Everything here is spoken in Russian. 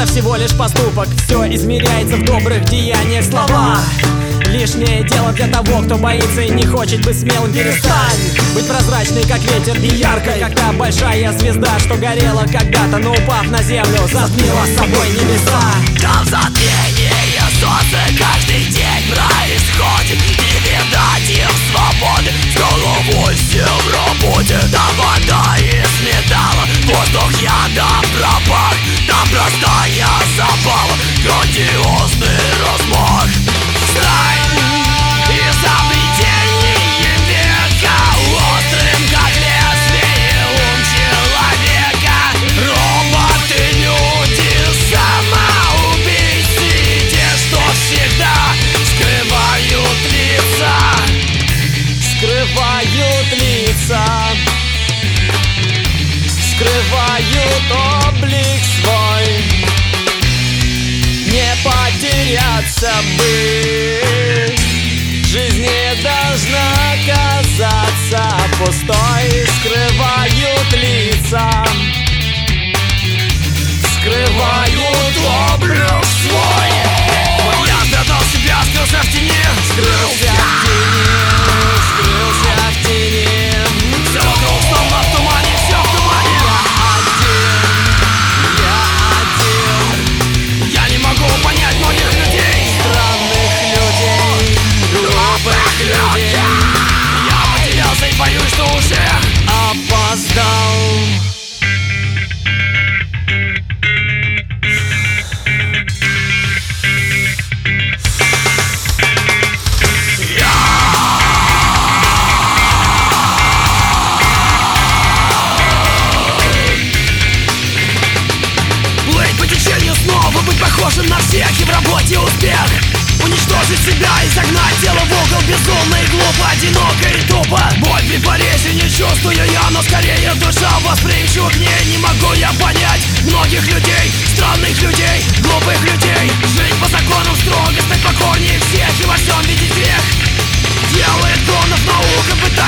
всего лишь поступок. Все измеряется в добрых деяниях. Слова лишнее дело для того, кто боится и не хочет быть смелым. Перестань быть прозрачной, как ветер, и яркой, как та большая звезда, что горела когда-то, но упав на землю, затмила собой небеса. Там затмение солнца каждый день происходит. Не видать им свободы, с головой все в работе. Там вода из металла, воздух ядом пропах. Там простая забава, грандиозный размах. Сталь и запредельнее века, острым как лезвие ум человека. Роботы, люди, самоубийцы, те, что всегда скрывают лица. Скрывают лица, скрывают облик свой. Не потеряться бы, жизнь не должна казаться пустой. Скрывают лица, скрывают облик свой. Я спрятал себя, скрылся в тени, Скрылся в тени, скрылся в тени. все вокруг словно в тумане, все в тумане. Я не могу понять многих людей, Странных людей, глупых людей. я потерялся и боюсь, что уже Опоздал. плыть по течению снова, быть похожим на всех и в работе успех. Уничтожить себя и загнать тело в угол безумно и глупо, одиноко и тупо. Боль при порезе не чувствую я, но скорее душа восприимчива к ней. Не могу я понять многих людей, странных людей, глупых людей. Жить по законам строго, стать покорнее всех и во всем видеть грех. Делает клонов наука, пытается